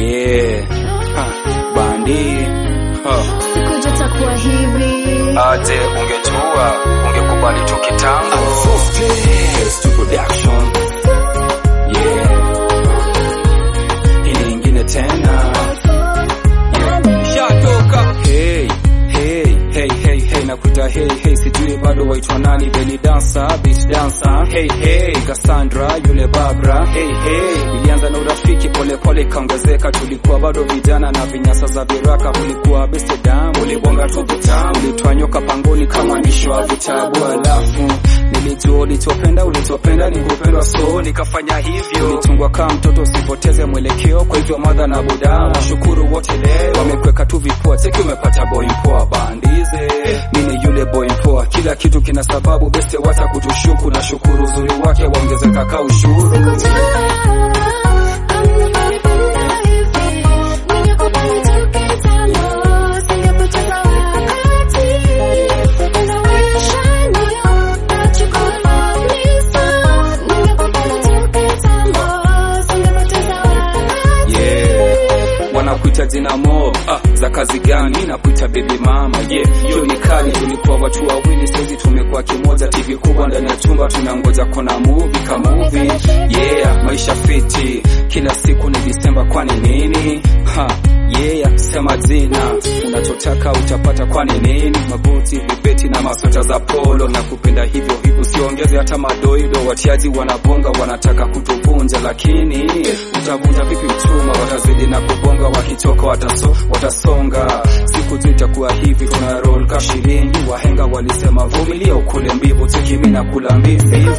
Yeah, Bandi Sikuja takuwa hivi. aje ungejua ungekubali tu kitambo. To production. Yeah, ini ingine tena. Shatoka. Hey, hey, hey, hey, hey, nakuta hey, hey, sijui bado waitwa nani, belly dancer, beach dancer. Hey, hey, Cassandra, yule Barbara. Hey, hey, ilianza na urafiki pole pole kaongezeka, tulikuwa bado vijana na vinyasa za biraka, ulikuwa best dam, ulibonga tu vitamu, ulitwanyoka pangoni kama nisho wa vitabu, alafu nilijua ulitopenda ni kupendwa, so nikafanya hivyo. Ulitungwa kama mtoto usipoteze mwelekeo, kwa hivyo madha na buda washukuru wote leo wamekweka tu vipua, teki umepata boy mpoa. Bandize mimi yule boy mpoa, kila kitu kina sababu, beste wata kutushuku, na shukuru uzuri wake waongezeka ka ushuru. Wanakuita jina mo, za kazi gani? Nakuita baby mama, yeah, hiyo ni kali. Tulikuwa watu wawili, saizi tumekuwa kimoja. TV kubwa ndani ya chumba, tunangoja kona movie kama movie. Yeah, maisha fiti, kila siku ni Disemba, kwani nini? Yeah, sema jina unachotaka utapata, kwani nini? Mabuti, vibeti na masweta za polo, na kupenda hivyo hivyo, usiongeze hata madoido. Watiaji wanabonga, wanataka kutuvunja, lakini utavunja vipi mchuma? Watazidi na kubonga, wakichoka watasonga. Siku tu itakuwa hivi, tuna roll ka shilingi. Wahenga walisema vumilia ukule mbivu, teki mimi nakula mbivu.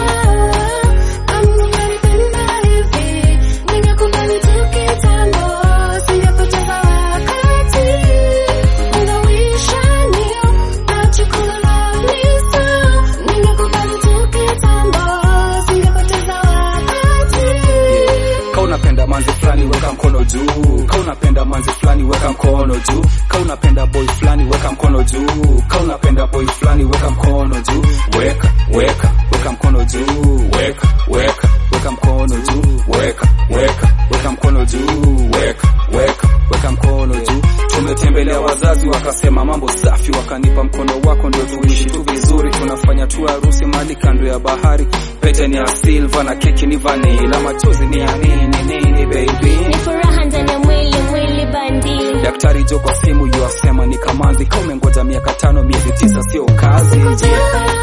Unapenda manzi flani weka mkono juu, ka unapenda manzi flani weka mkono juu, ka unapenda boy flani weka mkono juu, ka unapenda boy flani weka mkono juu, weka mkono juu, weka mkono juu, weka mkono juu, weka mkono juu. Tumetembelea wazazi wakasema mambo safi, wakanipa mkono wako ndio tuishi tu vizuri. Tunafanya tu harusi mali kando ya bahari, pete ni ya silver na keki ni vanilla, machozi ni ya nini baby? Ni furaha ndani ya mwili Bandi. Daktari jo kwa simu yuasema ni kamanzi, kama umengoja miaka 5 miezi 9 sio kazi.